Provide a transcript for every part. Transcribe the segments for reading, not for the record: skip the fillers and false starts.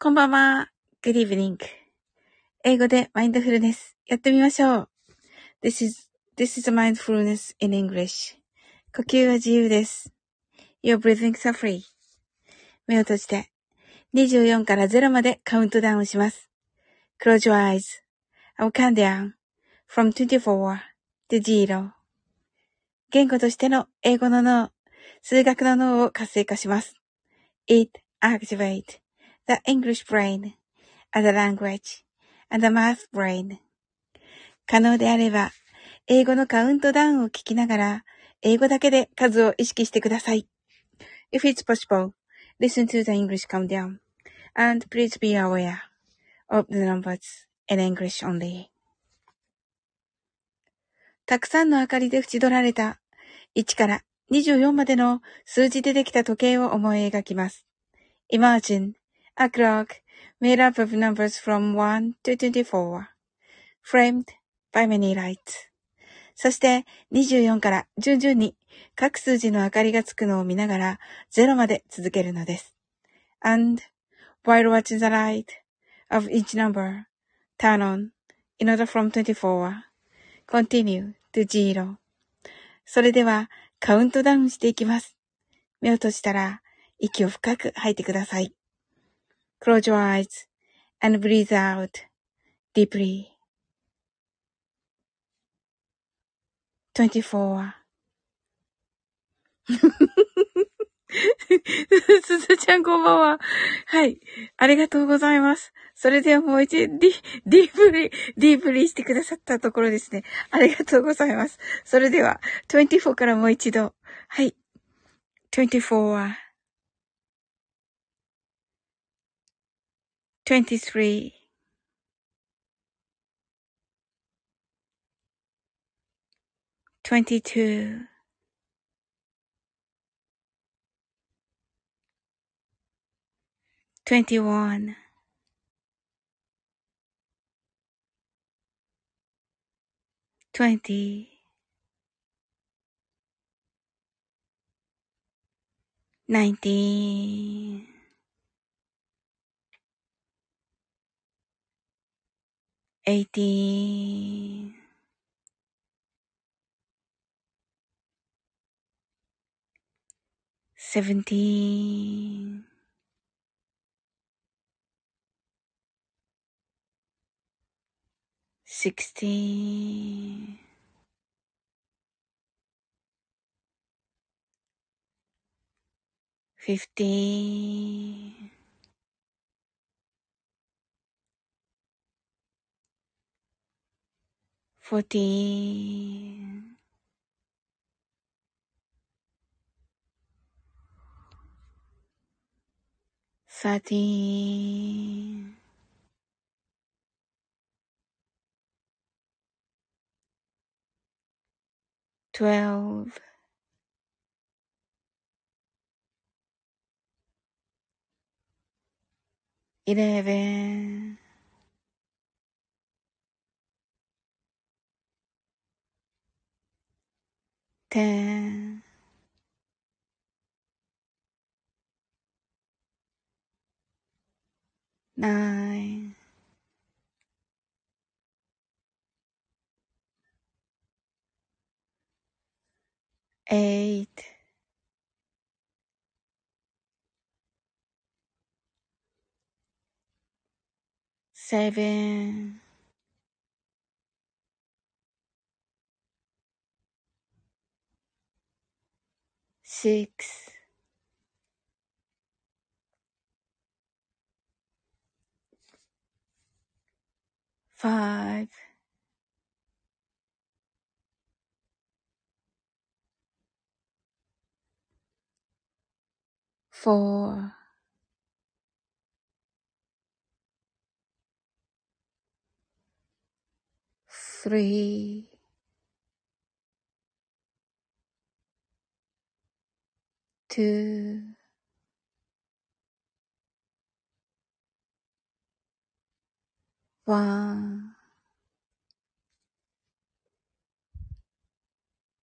こんばんは。Good evening. 英語でマインドフルネスやってみましょう。This is mindfulness in English. 呼吸は自由です。Your breathing are free. 目を閉じて24から0までカウントダウンします。Close your eyes. I'll count down from 24 to 0. 言語としての英語の脳、数学の脳を活性化します。It activates the English brain as a language and the math brain. 可能であれば、英語のカウントダウンを聞きながら、英語だけで数を意識してください。If it's possible, listen to the English countdown, and please be aware of the numbers in English only. たくさんの明かりで縁取られた1から24までの数字でできた時計を思い描きます。Imagine a clock made up of numbers from 1 to 24, framed by many lights. そして24から順々に各数字の明かりがつくのを見ながら0まで続けるのです。And while watching the light of each number turn on in order from 24, continue to 0. それではカウントダウンしていきます。目を閉じたら息を深く吐いてください。Close your eyes and breathe out deeply. 24すずちゃんこんばんは。はい。ありがとうございます。それではもう一度ディープリしてくださったところですね。ありがとうございます。それでは、24からもう一度。はい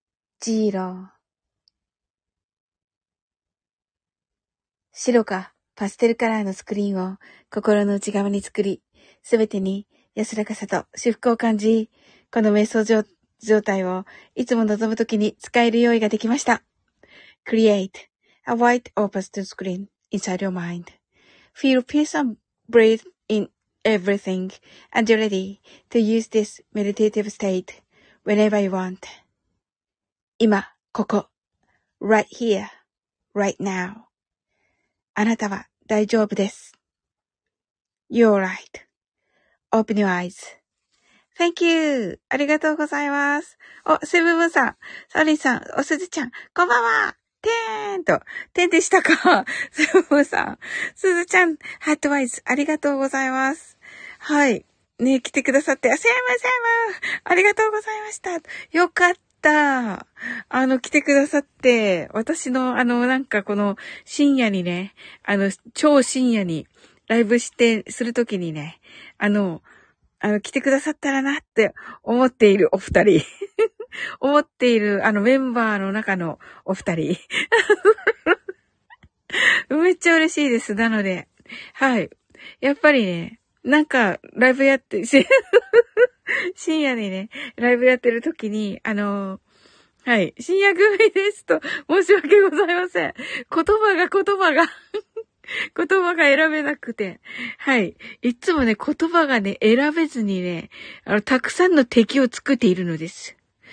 。24、23、22、21、20、19、18、17、16、15、14、13、12、11、10、9、8、7、6、5、4、3、2、1、0。白かパステルカラーのスクリーンを心の内側に作り、すべてに安らかさと至福を感じ、この瞑想状態をいつも望むときに使える用意ができました。Create a white or pastel screen inside your mind. Feel peace and breathe in everything, and you're ready to use this meditative state whenever you want. 今、ここ、right here, right now. あなたは大丈夫です。You're right.Open your eyes.Thank you. ありがとうございます。お、セブブンさん、サオリンさん、おすずちゃん、こんばんは。てーんと、てんでしたか。セブブンさん、すずちゃん、ハートワイズ、ありがとうございます。はい。ね、来てくださって、セム、ありがとうございました。よかった。来てくださって、私の、なんかこの、深夜にね、超深夜に、ライブするときにね、来てくださったらなって思っているお二人。思っている、メンバーの中のお二人。めっちゃ嬉しいです。なので、はい。やっぱりね、なんか、ライブやって、深夜にね、ライブやってる時に、はい、深夜組ですと、申し訳ございません。言葉が選べなくて。はい。いつもね、言葉がね、選べずにね、たくさんの敵を作っているのです。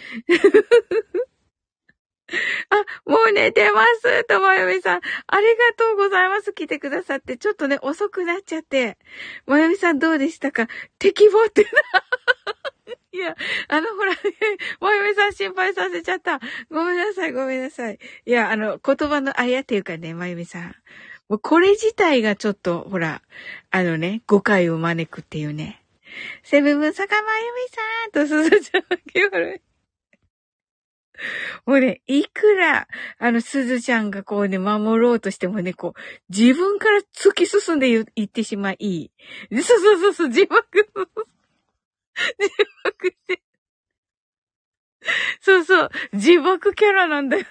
あ、もう寝てますと、まゆみさん。ありがとうございます。来てくださって。ちょっとね、遅くなっちゃって。まゆみさんどうでしたか？敵をって。いや、ほら、ね、まゆみさん心配させちゃった。ごめんなさい。いや、言葉のあやっていうかね、まゆみさん。もうこれ自体がちょっと、ほら、誤解を招くっていうね。セブン坂まゆみさんとすずちゃんが言われ。もうね、いくら、すずちゃんがこうね、守ろうとしてもね、こう、自分から突き進んでいってしまい。そう、自爆して。そう、自爆キャラなんだよ。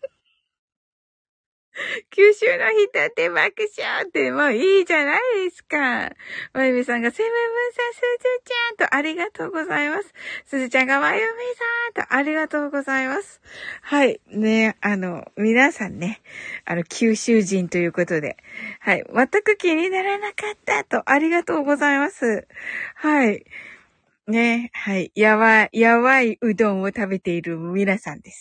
九州の人って爆笑って、もういいじゃないですか。まゆみさんが、セブンさん、すずちゃんとありがとうございます。すずちゃんがまゆみさんとありがとうございます。はい。ね、皆さんね、九州人ということで、はい。全く気にならなかったとありがとうございます。はい。ね、はい。やばいうどんを食べている皆さんです。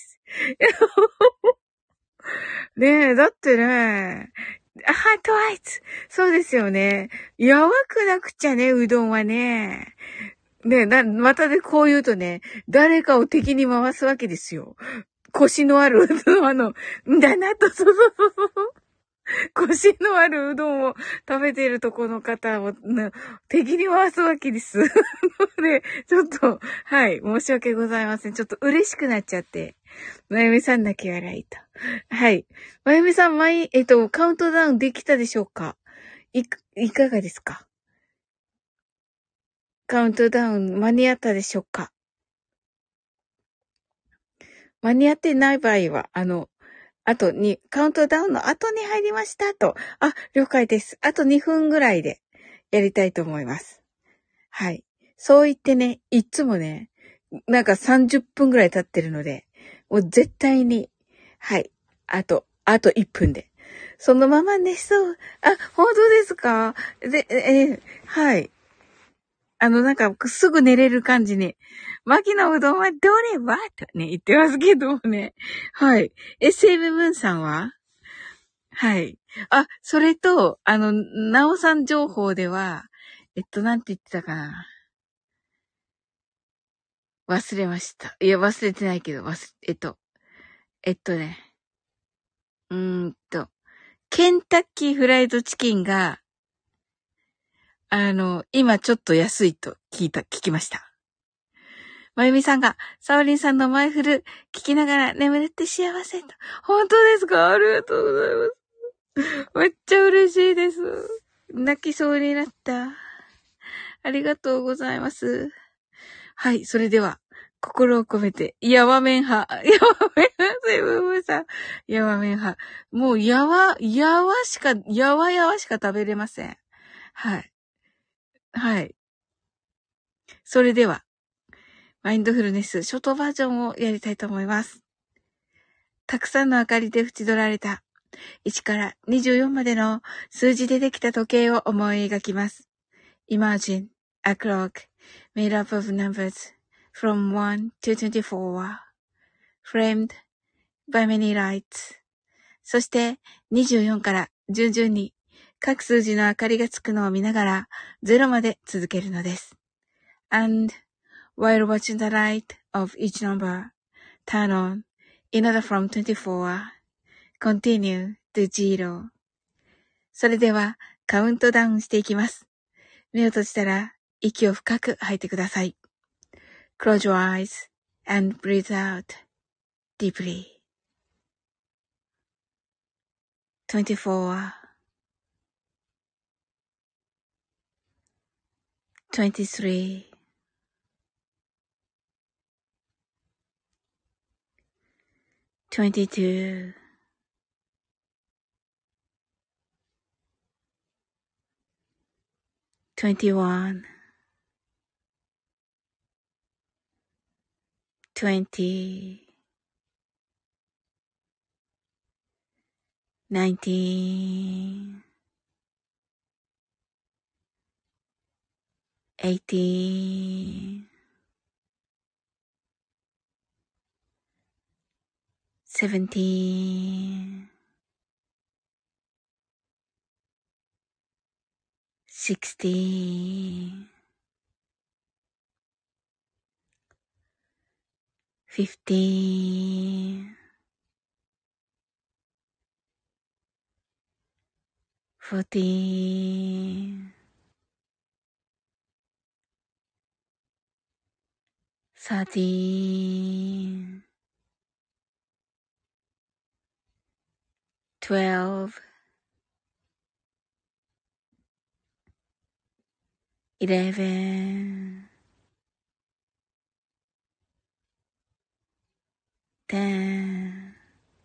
ねえ、だってね、トワイツ。そうですよね。やわくなくちゃね、うどんはね。ねえ、またね、こう言うとね、誰かを敵に回すわけですよ。腰のあるうどん、だなと、そう。腰のあるうどんを食べているとこの方を、敵に回すわけです。で、ちょっと、はい、申し訳ございません。ちょっと嬉しくなっちゃって。まゆみさん泣き笑いと。はい。まゆみさん、カウントダウンできたでしょうか？いかがですか？カウントダウン間に合ったでしょうか？間に合ってない場合は、カウントダウンの後に入りましたと。了解です。あと2分ぐらいでやりたいと思います。はい。そう言ってね、いつもね、なんか30分ぐらい経ってるので、もう絶対に、はい。あと1分で。そのまま寝そう。本当ですか？で、はい。なんか、すぐ寝れる感じに。牧野うどんはどれはとね、言ってますけどもね。はい。セブブンさんは？はい。それと、なおさん情報では、なんて言ってたかな。忘れました。いや、忘れてないけど、ね。ケンタッキーフライドチキンが、今ちょっと安いと聞きました。まゆみさんが、サオリンさんのマイフル聞きながら眠れて幸せと。本当ですか？ありがとうございます。めっちゃ嬉しいです。泣きそうになった。ありがとうございます。はい、それでは、 心を込めて、やわめん派。やわめん派、セブンさん。やわめん派。もう、やわしか食べれません。はい。はい。それでは、マインドフルネス、ショートバージョンをやりたいと思います。たくさんの明かりで縁取られた、1から24までの数字でできた時計を思い描きます。Imagine a clock made up of numbers from 1 to 24, framed by many lights. そして24から順々に各数字の明かりがつくのを見ながら0まで続けるのです。And while watching the light of each number turn on in order from 24, continue to 0. それではカウントダウンしていきます。目を閉じたら息を深く吐いてください。Close your eyes and breathe out deeply. 24, 23, 22, 21, 20, 19, 18, 17, 16, 15, 14, 13, 12, 11, 10,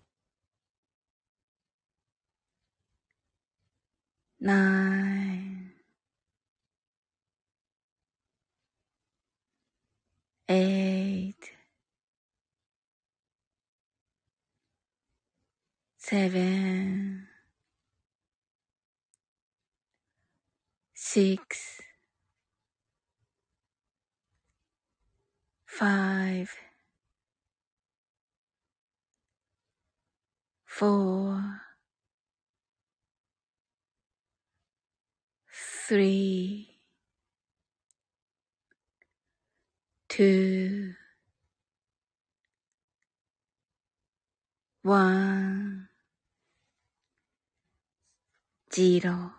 9, 8, 7, 6, 5, 4, 3, 2, 1, 0。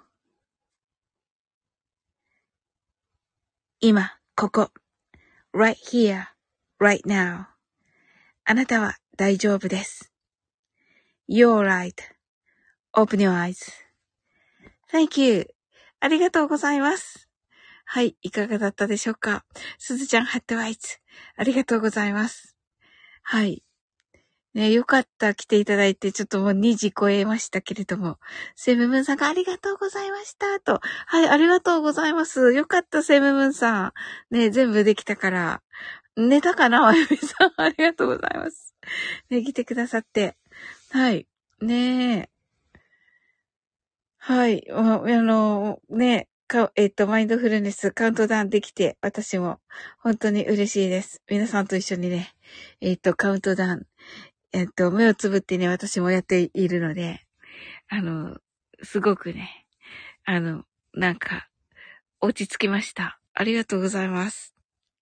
今、ここ。right here, right now. あなたは大丈夫です。You're right.Open your eyes.Thank you. ありがとうございます。はい、いかがだったでしょうか。すずちゃん、ハットアイズ。ありがとうございます。はい。ね、よかった。来ていただいて、ちょっともう2時超えましたけれども。セムムーンさんがありがとうございました。と。はい、ありがとうございます。よかった、セムムーンさん。ね、全部できたから。寝たかな、まゆみさん。ありがとうございます。ね、来てくださって。はい。ねえ。はい。ね、マインドフルネスカウントダウンできて、私も本当に嬉しいです。皆さんと一緒にね、カウントダウン、目をつぶってね、私もやっているので、すごくね、なんか、落ち着きました。ありがとうございます。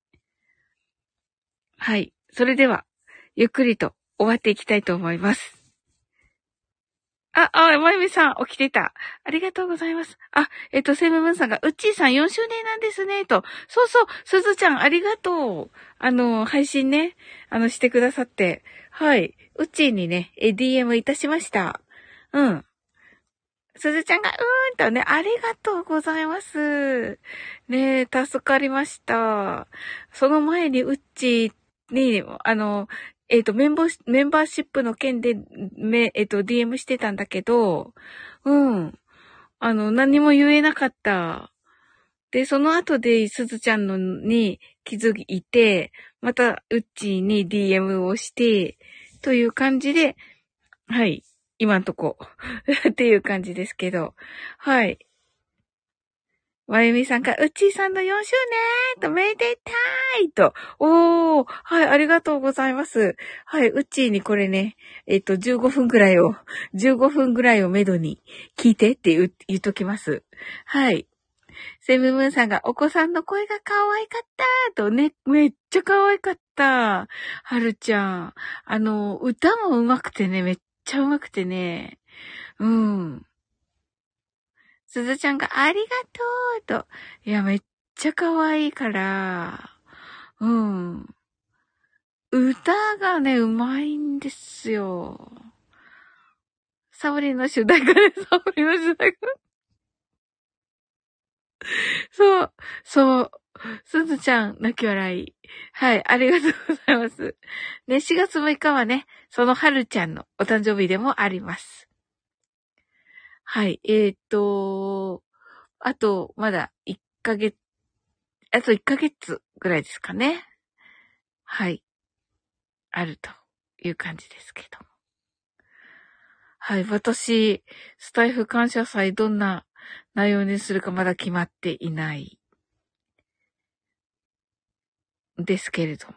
はい。それでは、ゆっくりと終わっていきたいと思います。まゆみさん、起きてた。ありがとうございます。セムムーンさんが、うっちーさん4周年なんですね、と。そうそう、すずちゃん、ありがとう。配信ね、してくださって。はい。うっちーにね、DM いたしました。うん。すずちゃんが、とね、ありがとうございます。ねえ、助かりました。その前に、うっちーに、メンバーシップの件で、DM してたんだけど、うん。何も言えなかった。で、その後で、すずちゃんのに気づいて、また、うっちーに DM をして、という感じで、はい。今んとこ。っていう感じですけど。はい。まゆみさんが、うっちーさんの4周年と、めでたいと。おー、はい、ありがとうございます。はい、うっちーにこれね、15分ぐらいを、めどに聞いてって言っときます。はい。セムムーンさんが、お子さんの声が可愛かったとね、めっちゃ可愛かった。はるちゃん。歌も上手くてね、めっちゃ上手くてね。うん。すずちゃんがありがとうと。いや、めっちゃ可愛いから。うん。歌がね、上手いんですよ。サオリンの主題歌です。サオリンの主題歌。そう、そう。すずちゃん、泣き笑い。はい、ありがとうございます。ね、4月6日はね、そのはるちゃんのお誕生日でもあります。はい、あと、まだ1ヶ月、あと1ヶ月ぐらいですかね。はい、あるという感じですけど。はい、私、スタイフ感謝祭どんな内容にするかまだ決まっていないですけれども。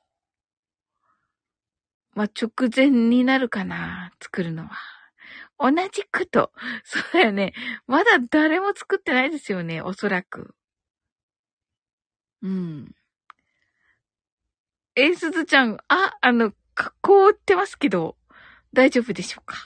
まあ、直前になるかな、作るのは。同じくと。そうだよね。まだ誰も作ってないですよね、おそらく。うん。すずちゃん、凍ってますけど、大丈夫でしょうか？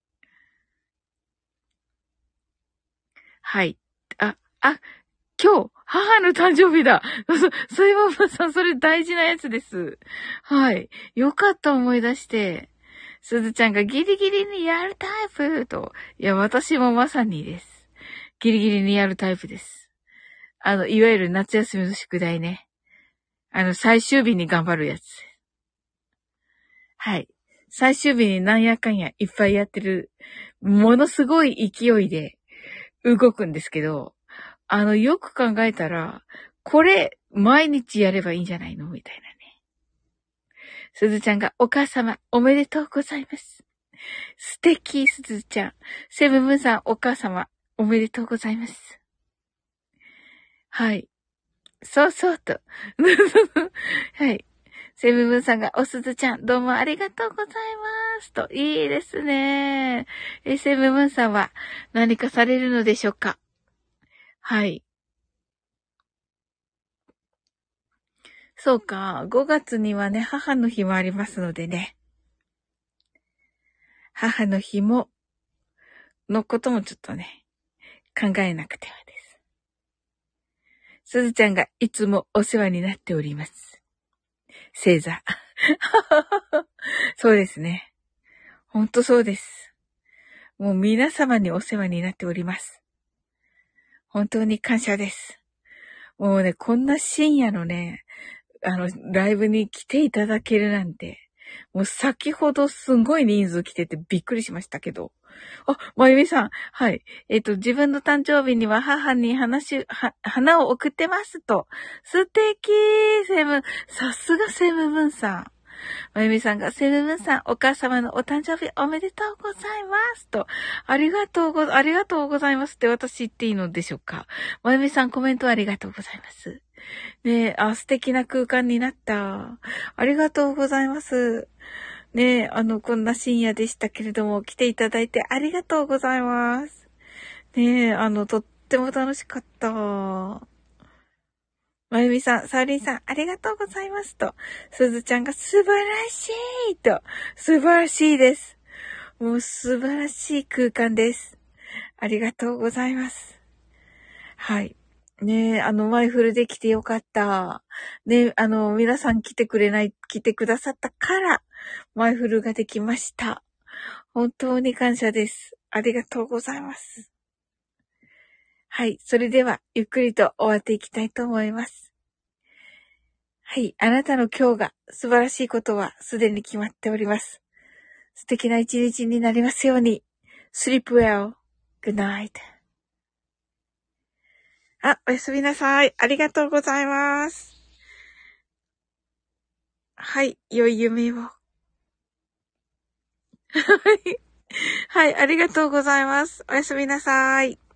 はい。今日、母の誕生日だ。そういえば、さん、それ大事なやつです。はい。よかった思い出して。すずちゃんがギリギリにやるタイプと。いや、私もまさにです。ギリギリにやるタイプです。いわゆる夏休みの宿題ね。最終日に頑張るやつ。はい。最終日になんやかんやいっぱいやってる、ものすごい勢いで動くんですけど、よく考えたら、これ、毎日やればいいんじゃないのみたいなね。すずちゃんが、お母様、おめでとうございます。素敵、すずちゃん。セブンブンさん、お母様、おめでとうございます。はい。そうそうと。はい。セブンブンさんが、おすずちゃん、どうもありがとうございます。と、いいですね。セブンブンさんは何かされるのでしょうか？はい。そうか。5月にはね、母の日もありますのでね。母の日のこともちょっとね、考えなくてはです。すずちゃんがいつもお世話になっております。星座。そうですね。ほんとそうです。もう皆様にお世話になっております。本当に感謝です。もうね、こんな深夜のね、ライブに来ていただけるなんて、もう先ほどすごい人数来ててびっくりしましたけど。まゆみさん。はい。自分の誕生日には母に花を送ってますと。素敵さすがセムブンさん。まゆみさんが、セムブンさん、お母様のお誕生日おめでとうございますと。ありがとうございますって私言っていいのでしょうか？まゆみさんコメントありがとうございます。ねえ、素敵な空間になった。ありがとうございます。ねえ、こんな深夜でしたけれども、来ていただいてありがとうございます。ねえ、とっても楽しかった。まゆみさん、さおりんさん、ありがとうございますと。すずちゃんが素晴らしいと。素晴らしいです。もう素晴らしい空間です。ありがとうございます。はい。ねえ、マイフルで来てよかった。ねえ、皆さん来てくださったから、マイフルができました。本当に感謝です。ありがとうございます。はい。それでは、ゆっくりと終わっていきたいと思います。 はい。あなたの今日が素晴らしいことはすでに決まっております。素敵な一日になりますように。Sleep well. Good night. あ、おやすみなさい。ありがとうございます。はい。良い夢を。はい。はい。ありがとうございます。おやすみなさい。